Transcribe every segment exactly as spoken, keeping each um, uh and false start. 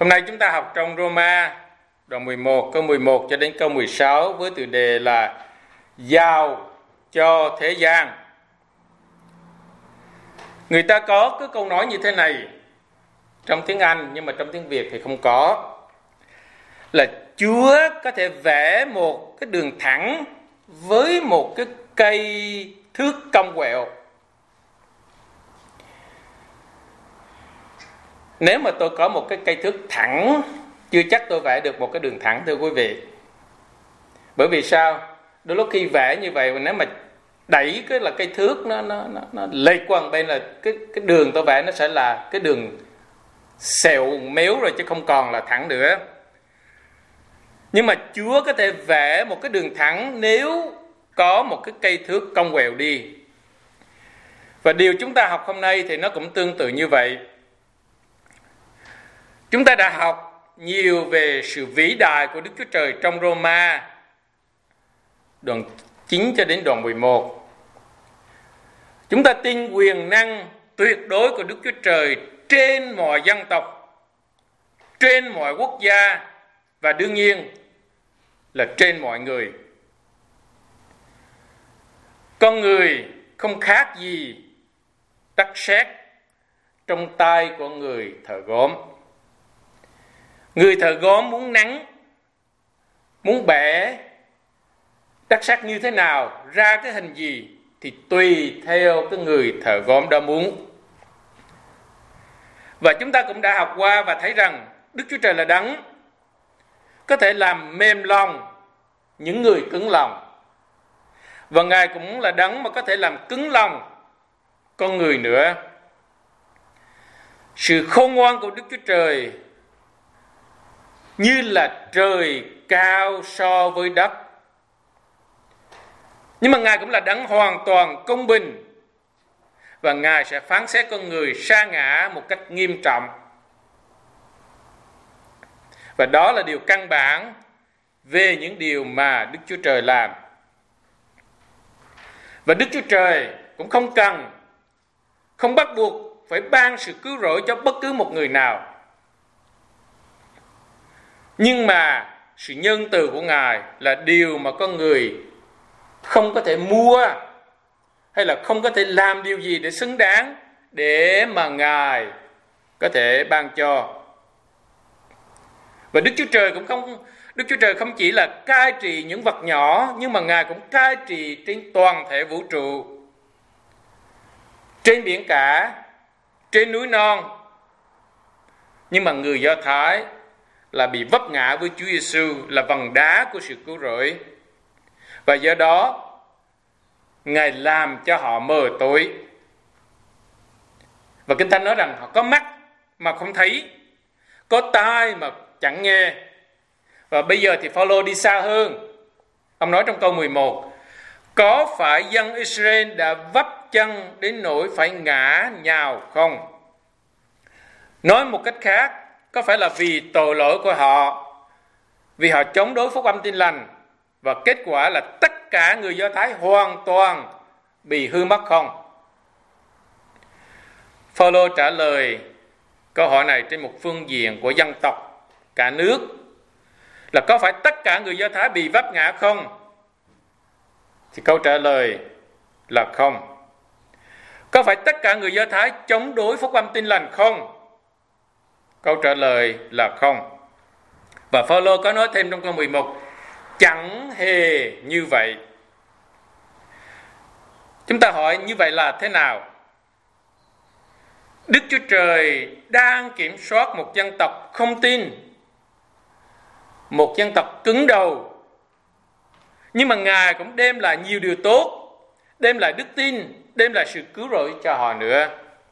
Hôm nay chúng ta học trong Roma đoạn mười một, câu mười một cho đến câu mười sáu với tựa đề là Giao cho thế gian. Người ta có cái câu nói như thế này trong tiếng Anh, nhưng mà trong tiếng Việt thì không có. Là Chúa có thể vẽ một cái đường thẳng với một cái cây thước cong quẹo. Nếu mà tôi có một cái cây thước thẳng, chưa chắc tôi vẽ được một cái đường thẳng, thưa quý vị. Bởi vì sao? Đôi lúc khi vẽ như vậy, nếu mà đẩy cái là cây thước nó nó nó, nó lệch qua một bên là cái cái đường tôi vẽ nó sẽ là cái đường xẹo méo rồi, chứ không còn là thẳng nữa. Nhưng mà Chúa có thể vẽ một cái đường thẳng nếu có một cái cây thước cong quẹo đi. Và điều chúng ta học hôm nay thì nó cũng tương tự như vậy. Chúng ta đã học nhiều về sự vĩ đại của Đức Chúa Trời trong Roma đoạn chín cho đến đoạn mười một. Chúng ta tin quyền năng tuyệt đối của Đức Chúa Trời trên mọi dân tộc, trên mọi quốc gia và đương nhiên là trên mọi người. Con người không khác gì đất sét trong tay của người thợ gốm. Người thợ gốm muốn nắn, muốn bẻ đất sét như thế nào, ra cái hình gì thì tùy theo cái người thợ gốm đó muốn. Và chúng ta cũng đã học qua và thấy rằng Đức Chúa Trời là đấng có thể làm mềm lòng những người cứng lòng. Và Ngài cũng là đấng mà có thể làm cứng lòng con người nữa. Sự khôn ngoan của Đức Chúa Trời như là trời cao so với đất. Nhưng mà Ngài cũng là đấng hoàn toàn công bình, và Ngài sẽ phán xét con người sa ngã một cách nghiêm trọng. Và đó là điều căn bản về những điều mà Đức Chúa Trời làm. Và Đức Chúa Trời cũng không cần, không bắt buộc phải ban sự cứu rỗi cho bất cứ một người nào. Nhưng mà sự nhân từ của Ngài là điều mà con người không có thể mua, hay là không có thể làm điều gì để xứng đáng để mà Ngài có thể ban cho. Và Đức Chúa Trời cũng không Đức Chúa Trời không chỉ là cai trị những vật nhỏ, nhưng mà Ngài cũng cai trị trên toàn thể vũ trụ, trên biển cả, trên núi non. Nhưng mà người Do Thái là bị vấp ngã với Chúa Giêsu là vầng đá của sự cứu rỗi. Và do đó Ngài làm cho họ mờ tối. Và Kinh Thánh nói rằng họ có mắt mà không thấy, có tai mà chẳng nghe. Và bây giờ thì Phaolô đi xa hơn. Ông nói trong câu mười một: có phải dân Israel đã vấp chân đến nỗi phải ngã nhào không? Nói một cách khác, có phải là vì tội lỗi của họ, vì họ chống đối phúc âm tin lành, và kết quả là tất cả người Do Thái hoàn toàn bị hư mất không? Phaolô trả lời câu hỏi này trên một phương diện của dân tộc cả nước, là có phải tất cả người Do Thái bị vấp ngã không? Thì câu trả lời là không. Có phải tất cả người Do Thái chống đối phúc âm tin lành không? Câu trả lời là không. Và Phaolô có nói thêm trong câu mười một: chẳng hề như vậy. Chúng ta hỏi như vậy là thế nào? Đức Chúa Trời đang kiểm soát một dân tộc không tin, một dân tộc cứng đầu, nhưng mà Ngài cũng đem lại nhiều điều tốt, đem lại đức tin, đem lại sự cứu rỗi cho họ nữa.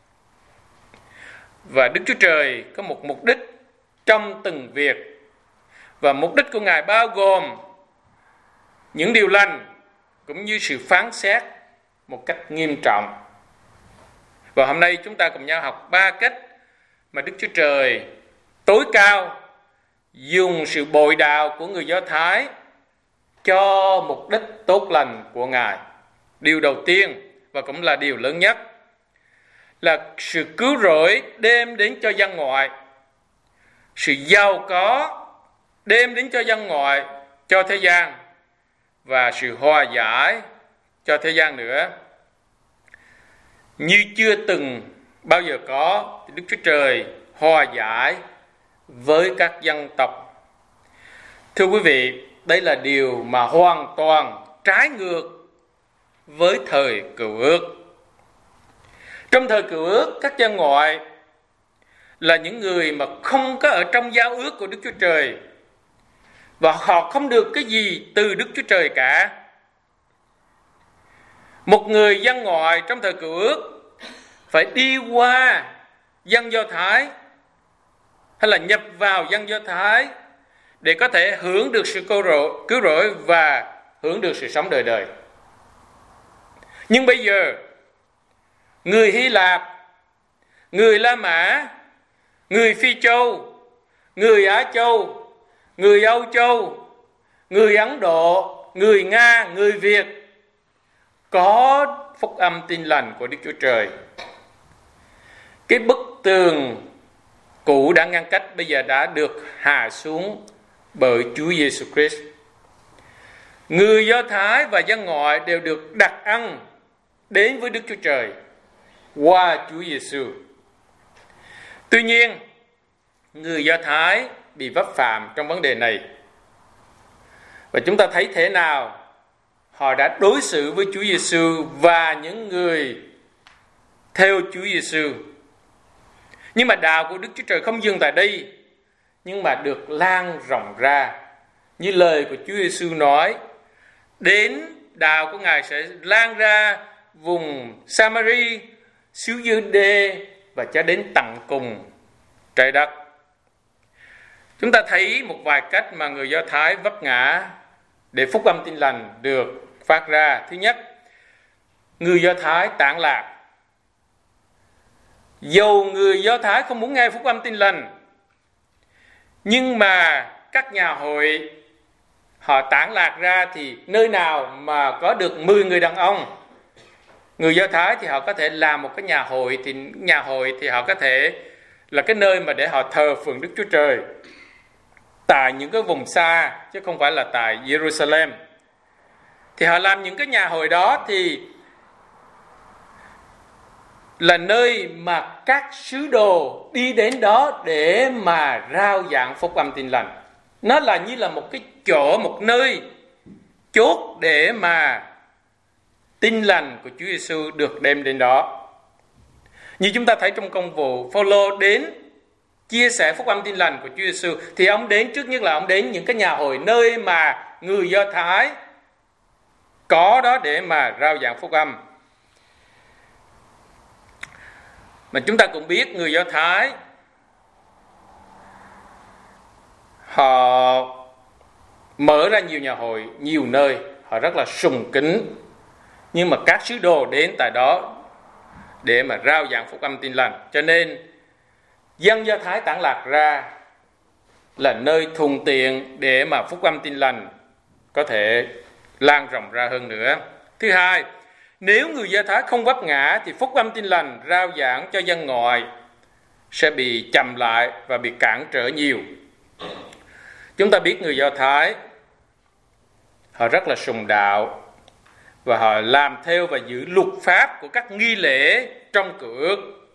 Và Đức Chúa Trời có một mục đích trong từng việc, và mục đích của Ngài bao gồm những điều lành cũng như sự phán xét một cách nghiêm trọng. Và hôm nay chúng ta cùng nhau học ba cách mà Đức Chúa Trời tối cao dùng sự bội đạo của người Do Thái cho mục đích tốt lành của Ngài. Điều đầu tiên, và cũng là điều lớn nhất, là sự cứu rỗi đem đến cho dân ngoại. sự giàu có đem đến cho dân ngoại, cho thế gian, và sự hòa giải cho thế gian nữa. Như chưa từng bao giờ có, Đức Chúa Trời hòa giải với các dân tộc. Thưa quý vị, đây là điều mà hoàn toàn trái ngược với thời Cựu Ước. Trong thời Cựu Ước, các dân ngoại là những người mà không có ở trong giao ước của Đức Chúa Trời, và họ không được cái gì từ Đức Chúa Trời cả. Một người dân ngoại trong thời Cựu Ước phải đi qua dân Do Thái hay là nhập vào dân Do Thái để có thể hưởng được sự cứu rỗi, cứu rỗi và hưởng được sự sống đời đời. Nhưng bây giờ, người Hy Lạp, người La Mã, người Phi Châu, người Á Châu, người Âu Châu, người Ấn Độ, người Nga, người Việt có phúc âm tin lành của Đức Chúa Trời. Cái bức tường cũ đã ngăn cách bây giờ đã được hạ xuống bởi Chúa Giêsu Christ. Người Do Thái và dân ngoại đều được đặt ăn đến với Đức Chúa Trời qua Chúa Giêsu. Tuy nhiên, người Do Thái bị vấp phạm trong vấn đề này. Và chúng ta thấy thế nào họ đã đối xử với Chúa Giêsu và những người theo Chúa Giêsu. Nhưng mà đạo của Đức Chúa Trời không dừng tại đây, nhưng mà được lan rộng ra. Như lời của Chúa Giêsu nói, đến đạo của Ngài sẽ lan ra vùng Samari, xứ Giu-đê và cho đến tận cùng trái đất. Chúng ta thấy một vài cách mà người Do Thái vấp ngã để phúc âm tin lành được phát ra. Thứ nhất, người Do Thái tản lạc. Dầu người Do Thái không muốn nghe phúc âm tin lành, nhưng mà các nhà hội họ tản lạc ra, thì nơi nào mà có được mười người đàn ông, người Do Thái thì họ có thể làm một cái nhà hội, thì nhà hội thì họ có thể là cái nơi mà để họ thờ phượng Đức Chúa Trời tại những cái vùng xa, chứ không phải là tại Jerusalem. Thì họ làm những cái nhà hội đó thì là nơi mà các sứ đồ đi đến đó để mà rao giảng phúc âm tin lành. Nó là như là một cái chỗ, một nơi chốt để mà tin lành của Chúa Giêsu được đem đến đó. Như chúng ta thấy trong công vụ, Phao-lô đến chia sẻ phúc âm tin lành của Chúa Giêsu, thì ông đến trước nhất là ông đến những cái nhà hội nơi mà người Do Thái có đó để mà rao giảng phúc âm. Mà chúng ta cũng biết người Do Thái họ mở ra nhiều nhà hội, nhiều nơi, họ rất là sùng kính. Nhưng mà các sứ đồ đến tại đó để mà rao giảng phúc âm tin lành. Cho nên dân Do Thái tản lạc ra là nơi thuận tiện để mà phúc âm tin lành có thể lan rộng ra hơn nữa. Thứ hai, nếu người Do Thái không vấp ngã thì phúc âm tin lành rao giảng cho dân ngoại sẽ bị chậm lại và bị cản trở nhiều. Chúng ta biết người Do Thái họ rất là sùng đạo, và họ làm theo và giữ luật pháp của các nghi lễ trong Cựu Ước.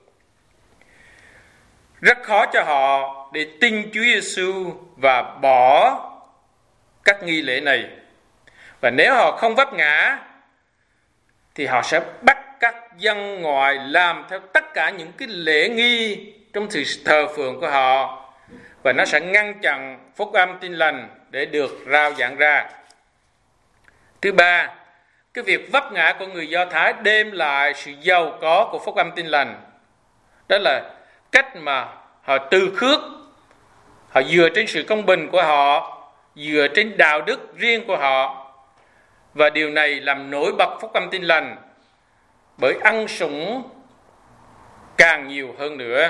Rất khó cho họ để tin Chúa Giêsu và bỏ các nghi lễ này. Và nếu họ không vấp ngã thì họ sẽ bắt các dân ngoại làm theo tất cả những cái lễ nghi trong sự thờ phượng của họ, và nó sẽ ngăn chặn phúc âm tin lành để được rao giảng ra. Thứ ba, cái việc vấp ngã của người Do Thái đem lại sự giàu có của phúc âm tin lành. Đó là cách mà họ từ khước, họ dựa trên sự công bình của họ, dựa trên đạo đức riêng của họ. Và điều này làm nổi bật phúc âm tin lành bởi ăn sủng càng nhiều hơn nữa.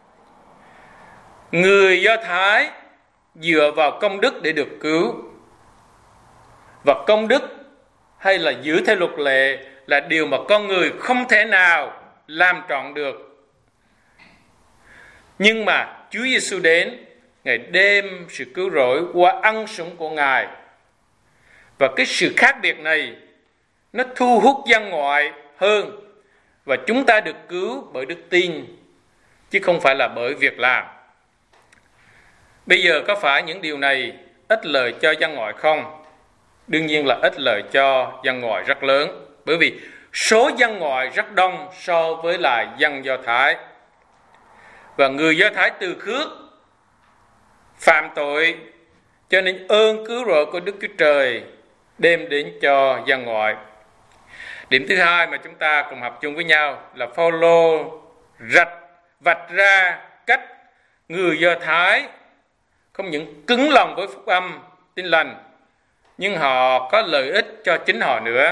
Người Do Thái dựa vào công đức để được cứu. Và công đức hay là giữ theo luật lệ là điều mà con người không thể nào làm trọn được. Nhưng mà Chúa Giêsu đến Ngài đem sự cứu rỗi qua ân sủng của Ngài. Và cái sự khác biệt này nó thu hút dân ngoại hơn, và chúng ta được cứu bởi đức tin chứ không phải là bởi việc làm. Bây giờ có phải những điều này ít lợi cho dân ngoại không? Đương nhiên là ít lợi cho dân ngoại rất lớn, bởi vì số dân ngoại rất đông so với là dân Do Thái. Và người Do Thái từ khước phạm tội, cho nên ơn cứu rỗi của Đức Chúa Trời đem đến cho dân ngoại. Điểm thứ hai mà chúng ta cùng học chung với nhau là Phao-lô rạch vạch ra cách người Do Thái không những cứng lòng với phúc âm tin lành, nhưng họ có lợi ích cho chính họ nữa.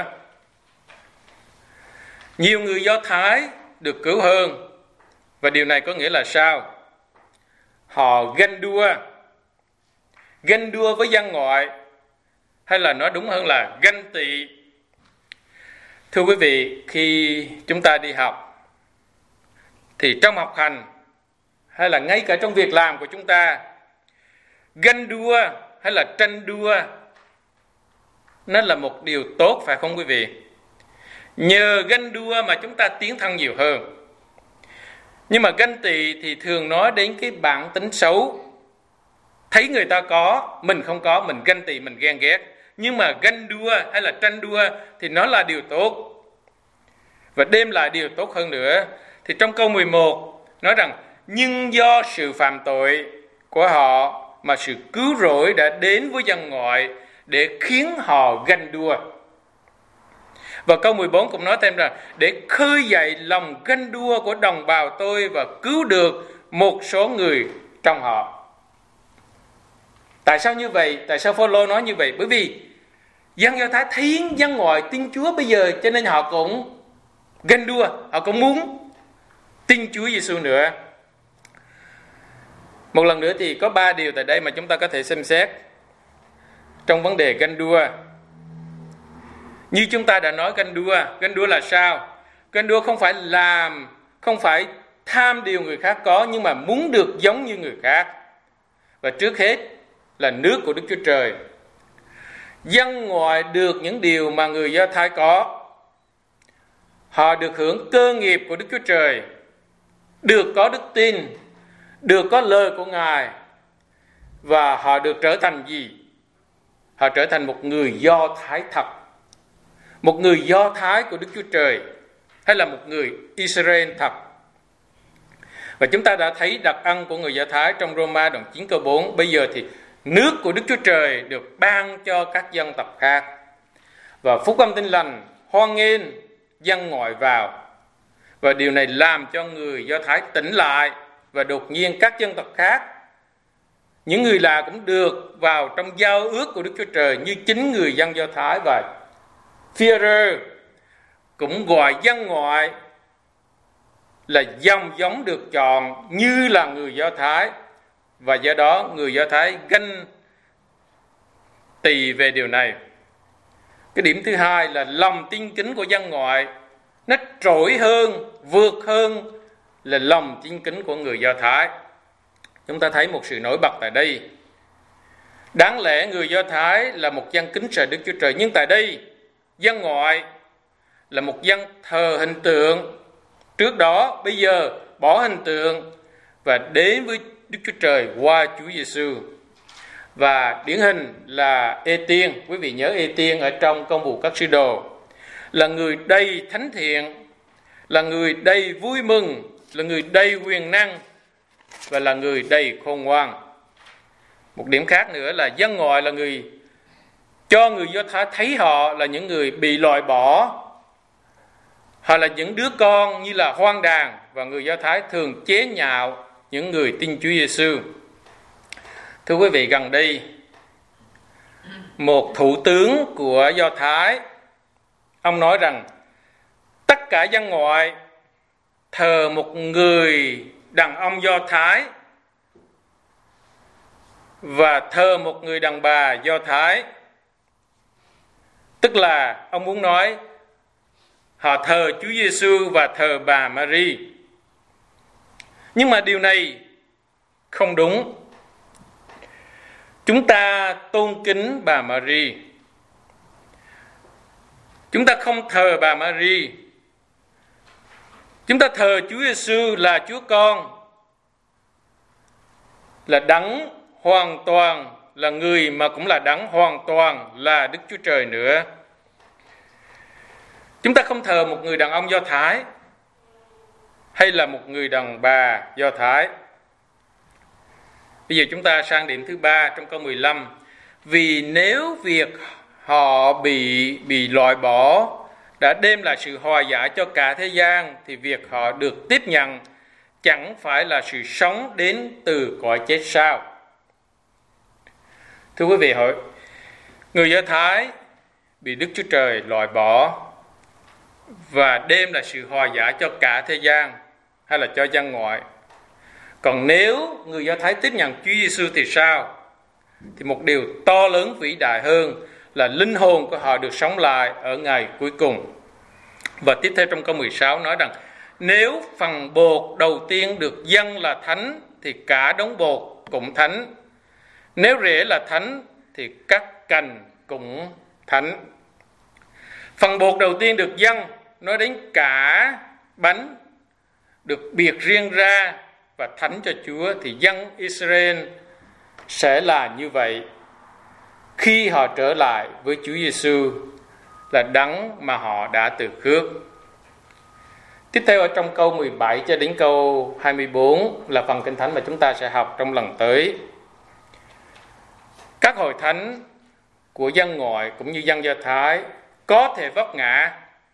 Nhiều người Do Thái được cứu hơn, và điều này có nghĩa là sao? Họ ganh đua, ganh đua với dân ngoại, hay là nói đúng hơn là ganh tị. Thưa quý vị, khi chúng ta đi học, thì trong học hành, hay là ngay cả trong việc làm của chúng ta, ganh đua hay là tranh đua, nó là một điều tốt, phải không quý vị? Nhờ ganh đua mà chúng ta tiến thân nhiều hơn. Nhưng mà ganh tị thì thường nói đến cái bản tính xấu. Thấy người ta có, mình không có, mình ganh tị, mình ghen ghét. Nhưng mà ganh đua hay là tranh đua thì nó là điều tốt, và đem lại điều tốt hơn nữa. Thì trong câu mười một nói rằng, nhưng do sự phạm tội của họ mà sự cứu rỗi đã đến với dân ngoại để khiến họ ganh đua. Và câu mười bốn cũng nói thêm rằng, để khơi dậy lòng ganh đua của đồng bào tôi và cứu được một số người trong họ. Tại sao như vậy? Tại sao Phao-lô nói như vậy? Bởi vì dân Do Thái thấy dân ngoại tin Chúa bây giờ, cho nên họ cũng ganh đua, họ cũng muốn tin Chúa Giêsu nữa. Một lần nữa thì có ba điều tại đây mà chúng ta có thể xem xét trong vấn đề ganh đua. Như chúng ta đã nói, ganh đua, ganh đua là sao? Ganh đua không phải làm, không phải tham điều người khác có, nhưng mà muốn được giống như người khác. Và trước hết là nước của Đức Chúa Trời. Dân ngoại được những điều mà người Do Thái có. Họ được hưởng cơ nghiệp của Đức Chúa Trời, được có đức tin, được có lời của Ngài, và họ được trở thành gì? Họ trở thành một người Do Thái thật, một người Do Thái của Đức Chúa Trời, hay là một người Israel thật. Và chúng ta đã thấy đặc ân của người Do Thái trong Roma đoạn chín câu bốn. Bây giờ thì nước của Đức Chúa Trời được ban cho các dân tộc khác, và phúc âm tin lành hoan nghênh dân ngoại vào. Và điều này làm cho người Do Thái tỉnh lại, và đột nhiên các dân tộc khác, những người lạ cũng được vào trong giao ước của Đức Chúa Trời như chính người dân Do Thái. Và Phi-e-rơ cũng gọi dân ngoại là dòng giống được chọn như là người Do Thái, và do đó người Do Thái ganh tị về điều này. Cái điểm thứ hai là lòng tin kính của dân ngoại nó trội hơn, vượt hơn là lòng tin kính của người Do Thái. Chúng ta thấy một sự nổi bật tại đây. Đáng lẽ người Do Thái là một dân kính sợ Đức Chúa Trời, nhưng tại đây dân ngoại là một dân thờ hình tượng. Trước đó, bây giờ bỏ hình tượng và đến với Đức Chúa Trời qua Chúa Giêsu. Và điển hình là Ê-tiên, quý vị nhớ Ê-tiên ở trong Công vụ các sứ đồ, là người đầy thánh thiện, là người đầy vui mừng, là người đầy quyền năng, và là người đầy khôn ngoan. Một điểm khác nữa là dân ngoại là người cho người Do Thái thấy họ là những người bị loại bỏ, họ là những đứa con như là hoang đàn, và người Do Thái thường chế nhạo những người tin Chúa Giêsu. Thưa quý vị, gần đây một thủ tướng của Do Thái, ông nói rằng tất cả dân ngoại thờ một người đàn ông Do Thái và thờ một người đàn bà Do Thái. Tức là ông muốn nói họ thờ Chúa Giêsu và thờ bà Mary. Nhưng mà điều này không đúng. Chúng ta tôn kính bà Mary. Chúng ta không thờ bà Mary. Chúng ta thờ Chúa Giêsu là Chúa Con, là đấng hoàn toàn, là người mà cũng là đấng hoàn toàn, là Đức Chúa Trời nữa. Chúng ta không thờ một người đàn ông Do Thái hay là một người đàn bà Do Thái. Bây giờ chúng ta sang điểm thứ ba trong câu mười lăm. Vì nếu việc họ bị bị loại bỏ đã đem lại sự hòa giải cho cả thế gian, thì việc họ được tiếp nhận chẳng phải là sự sống đến từ cõi chết sao? Thưa quý vị, hỏi người Do Thái bị Đức Chúa Trời loại bỏ và đem lại sự hòa giải cho cả thế gian hay là cho dân ngoại. Còn nếu người Do Thái tiếp nhận Chúa Giêsu thì sao? Thì một điều to lớn vĩ đại hơn là linh hồn của họ được sống lại ở ngày cuối cùng. Và tiếp theo trong câu mười sáu nói rằng, nếu phần bột đầu tiên được dâng là thánh thì cả đống bột cũng thánh. Nếu rễ là thánh thì các cành cũng thánh. Phần bột đầu tiên được dâng nói đến cả bánh được biệt riêng ra và thánh cho Chúa, thì dân Israel sẽ là như vậy khi họ trở lại với Chúa Giêsu là đấng mà họ đã từ khước. Tiếp theo ở trong câu mười bảy cho đến câu hai mươi bốn là phần Kinh Thánh mà chúng ta sẽ học trong lần tới. Các hội thánh của dân ngoại cũng như dân Do Thái có thể vấp ngã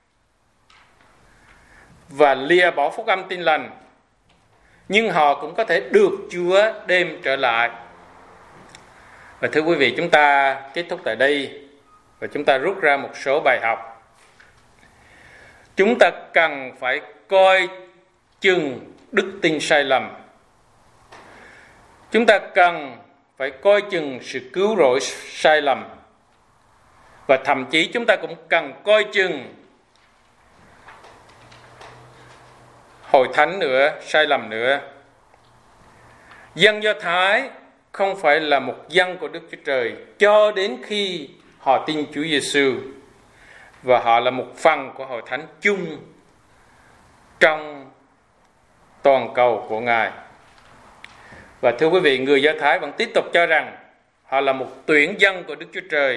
và lìa bỏ phúc âm tin lành, nhưng họ cũng có thể được Chúa đem trở lại. Và thưa quý vị, chúng ta kết thúc tại đây và chúng ta rút ra một số bài học. Chúng ta cần phải coi chừng đức tin sai lầm. Chúng ta cần phải coi chừng sự cứu rỗi sai lầm. Và thậm chí chúng ta cũng cần coi chừng hội thánh nữa, sai lầm nữa. Dân Do Thái không phải là một dân của Đức Chúa Trời cho đến khi họ tin Chúa Giêsu, và họ là một phần của hội thánh chung trong toàn cầu của Ngài. Và thưa quý vị, người Do Thái vẫn tiếp tục cho rằng họ là một tuyển dân của Đức Chúa Trời.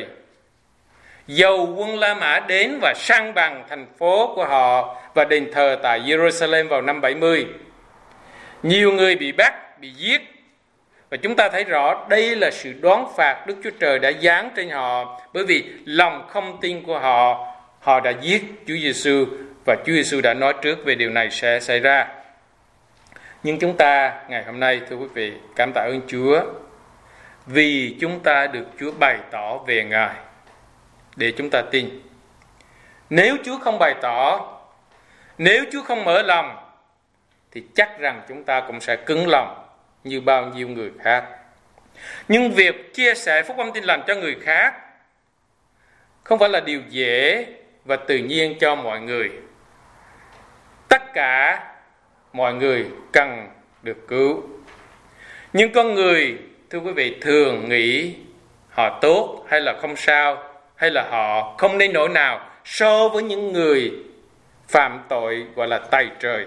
Dầu quân La Mã đến và san bằng thành phố của họ và đền thờ tại Jerusalem vào năm bảy mươi, nhiều người bị bắt, bị giết. Và chúng ta thấy rõ đây là sự đoán phạt Đức Chúa Trời đã giáng trên họ, bởi vì lòng không tin của họ, họ đã giết Chúa Giêsu, và Chúa Giêsu đã nói trước về điều này sẽ xảy ra. Nhưng chúng ta ngày hôm nay, thưa quý vị, cảm tạ ơn Chúa vì chúng ta được Chúa bày tỏ về Ngài để chúng ta tin. Nếu Chúa không bày tỏ, nếu Chúa không mở lòng, thì chắc rằng chúng ta cũng sẽ cứng lòng như bao nhiêu người khác. Nhưng việc chia sẻ phúc âm tin lành cho người khác không phải là điều dễ và tự nhiên cho mọi người. Tất cả mọi người cần được cứu. Nhưng con người, thưa quý vị, thường nghĩ họ tốt hay là không sao, hay là họ không nên nỗi nào so với những người phạm tội gọi là tày trời.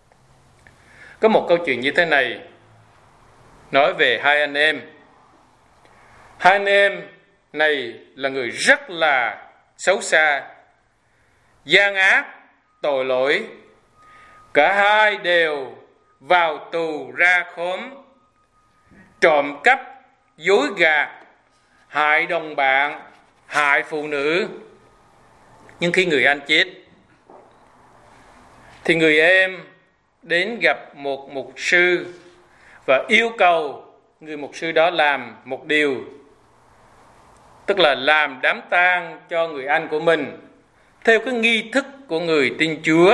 Có một câu chuyện như thế này nói về hai anh em. Hai anh em này là người rất là xấu xa, gian ác, tội lỗi. Cả hai đều vào tù ra khóm, trộm cắp, dối gạt, hại đồng bạn, hại phụ nữ. Nhưng khi người anh chết thì người em đến gặp một mục sư và yêu cầu người mục sư đó làm một điều, tức là làm đám tang cho người anh của mình theo cái nghi thức của người tin Chúa.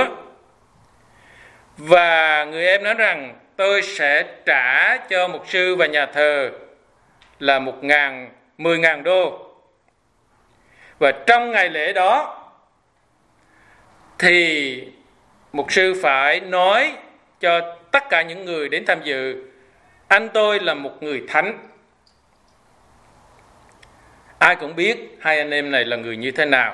Và người em nói rằng tôi sẽ trả cho mục sư và nhà thờ là một ngàn, mười ngàn đô. Và trong ngày lễ đó thì mục sư phải nói cho tất cả những người đến tham dự, anh tôi là một người thánh. Ai cũng biết hai anh em này là người như thế nào.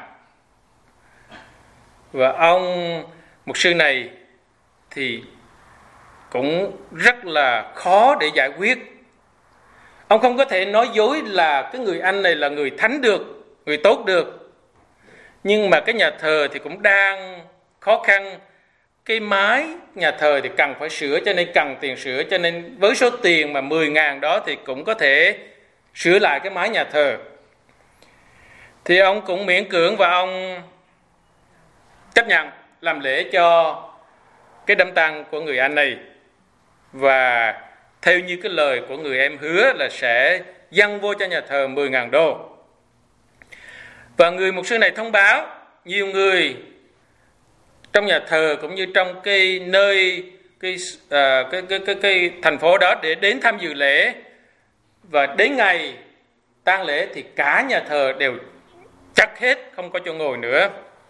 Và ông mục sư này thì cũng rất là khó để giải quyết. Ông không có thể nói dối là cái người anh này là người thánh được, người tốt được. Nhưng mà cái nhà thờ thì cũng đang khó khăn. Cái mái nhà thờ thì cần phải sửa, cho nên cần tiền sửa. Cho nên với số tiền mà mười ngàn đó thì cũng có thể sửa lại cái mái nhà thờ. Thì ông cũng miễn cưỡng và ông chấp nhận làm lễ cho cái đám tang của người anh này. Và theo như cái lời của người em hứa là sẽ dâng vô cho nhà thờ mười ngàn đô. Và người mục sư này thông báo nhiều người trong nhà thờ cũng như trong cái nơi cái, à, cái, cái, cái, cái thành phố đó để đến tham dự lễ. Và đến ngày tang lễ thì cả nhà thờ đều chắc hết, không có chỗ ngồi nữa.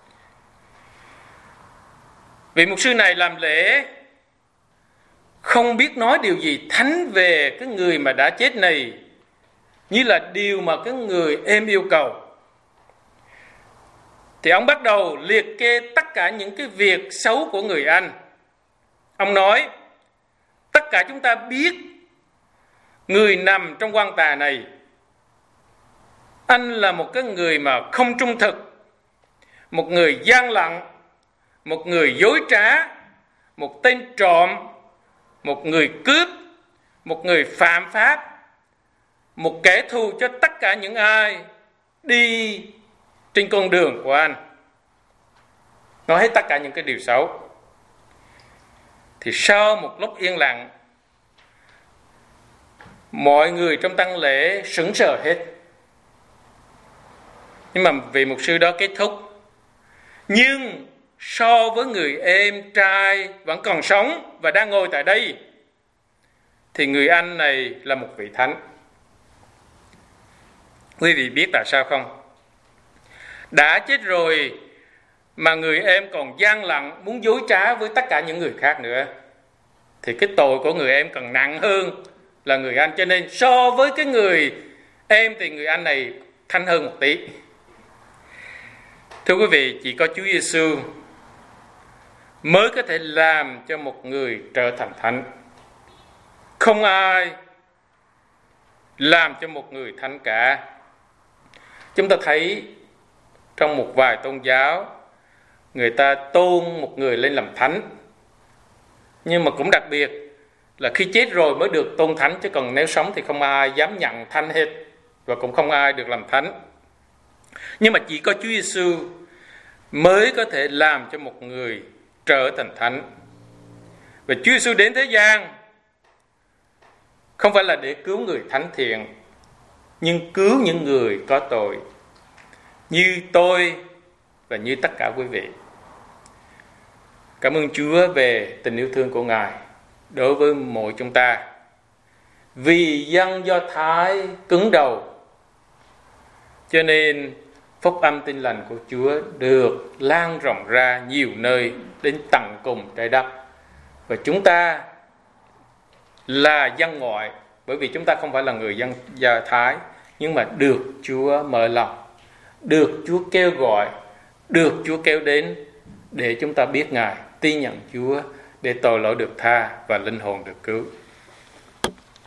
Vị mục sư này làm lễ không biết nói điều gì thánh về cái người mà đã chết này, như là điều mà cái người em yêu cầu. Thì ông bắt đầu liệt kê tất cả những cái việc xấu của người anh. Ông nói, tất cả chúng ta biết người nằm trong quan tài này, anh là một cái người mà không trung thực, một người gian lận, một người dối trá, một tên trộm, một người cướp, một người phạm pháp, một kẻ thù cho tất cả những ai đi trên con đường của anh. Nói hết tất cả những cái điều xấu. Thì sau một lúc yên lặng, mọi người trong tang lễ sững sờ hết. Nhưng mà vị mục sư đó kết thúc. Nhưng so với người em trai vẫn còn sống và đang ngồi tại đây, thì người anh này là một vị thánh. Quý vị biết tại sao không? Đã chết rồi mà người em còn gian lận, muốn dối trá với tất cả những người khác nữa, thì cái tội của người em còn nặng hơn là người anh. Cho nên so với cái người em thì người anh này thánh hơn một tí. Thưa quý vị, chỉ có Chúa Giêsu mới có thể làm cho một người trở thành thánh. Không ai làm cho một người thánh cả. Chúng ta thấy trong một vài tôn giáo, người ta tôn một người lên làm thánh, nhưng mà cũng đặc biệt là khi chết rồi mới được tôn thánh, chứ còn nếu sống thì không ai dám nhận thánh hết, và cũng không ai được làm thánh. Nhưng mà chỉ có Chúa Giêsu mới có thể làm cho một người trở thành thánh. Và Chúa Giêsu đến thế gian không phải là để cứu người thánh thiện, nhưng cứu những người có tội như tôi và như tất cả quý vị. Cảm ơn Chúa về tình yêu thương của Ngài đối với mỗi chúng ta. Vì dân Do Thái cứng đầu, cho nên phúc âm tin lành của Chúa được lan rộng ra nhiều nơi đến tận cùng trái đất. Và chúng ta là dân ngoại, bởi vì chúng ta không phải là người dân Do Thái, nhưng mà được Chúa mở lòng, được Chúa kêu gọi, được Chúa kêu đến để chúng ta biết Ngài, tin nhận Chúa để tội lỗi được tha và linh hồn được cứu.